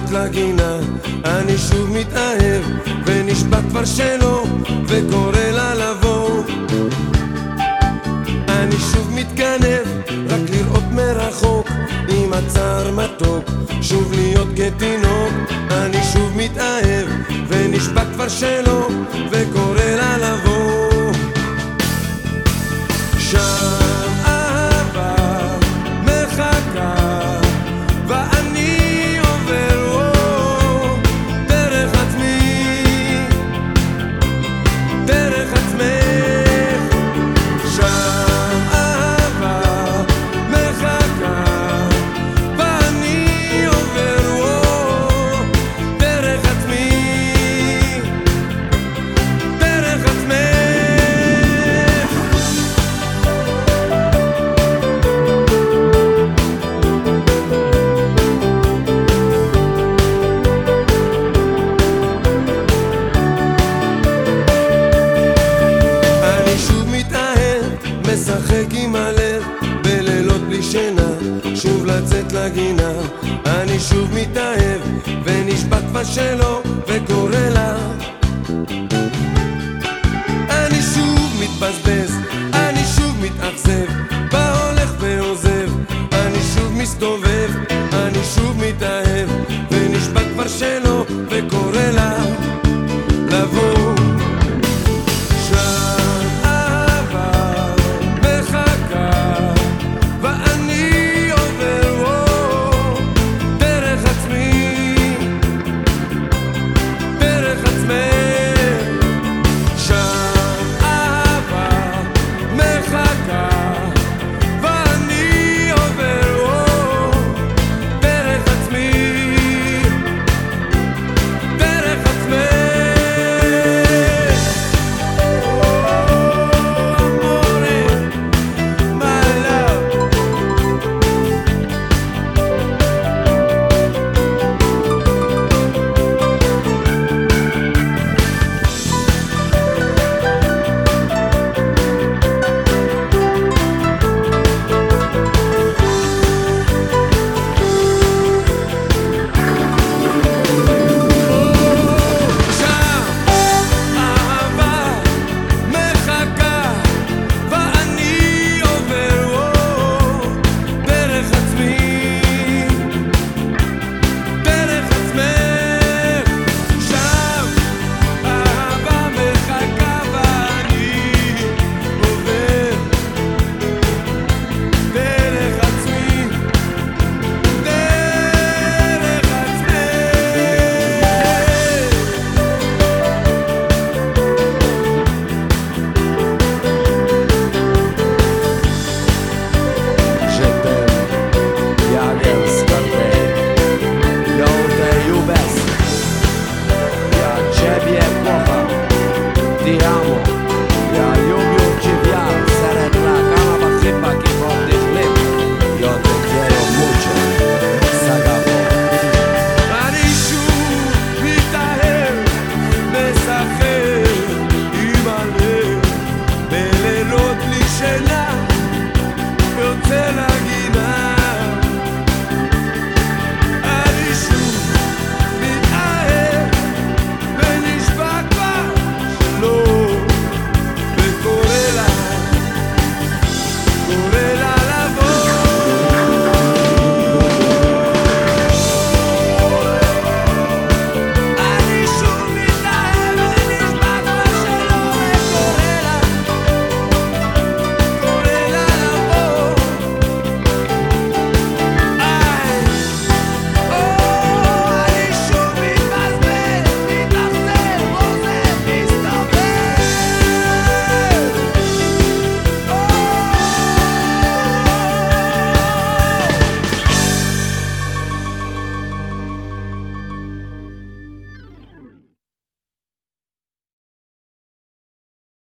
לצאת לגינה, אני שוב מתאהב ונשבע כבר שלא, וקורא לה לבוא. אני שוב מתגנב רק לראות מרחוק, עם הצער מתוק שוב להיות כתינוק. אני שוב מתאהב ונשבע כבר שלא, וקורא לה לבוא. שם אהבה מחכה ואני עובר דרך עצמי, דרך עצמך. שם אהבה מחכה ואני עובר דרך עצמי, דרך עצמך. משחק עם הלב בלילות בלי שינה, שוב לצאת לגינה, אני שוב מתאהב ונשבע כבר שלא, וקורא לה. אני שוב מתבזבז, אני שוב מתאכזב, בא הולך ועוזב, אני שוב מסתובב